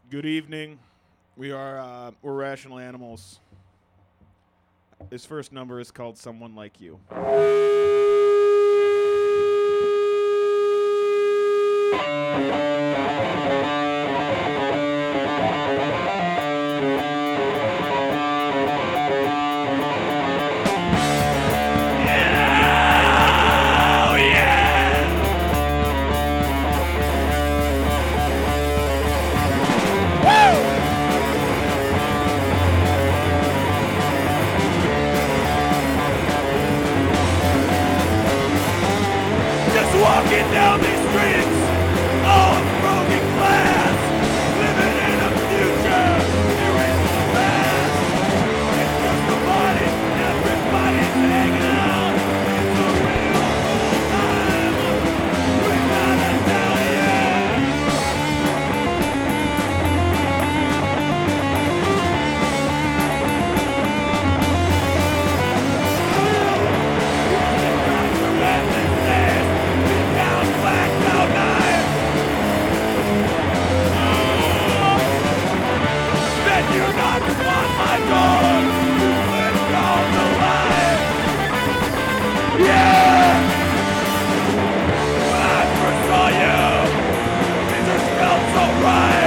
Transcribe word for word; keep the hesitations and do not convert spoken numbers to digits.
Good evening. We are uh, we're rational animals. This first number is called "Someone Like You." Walking down these streets, all of broken glass, living in a future, erasing the past. It's just a body, everybody's hanging out. It's a real old time, we gotta tell you knocked on my door, you clicked on the line. Yeah! When I first saw you, it just felt so right.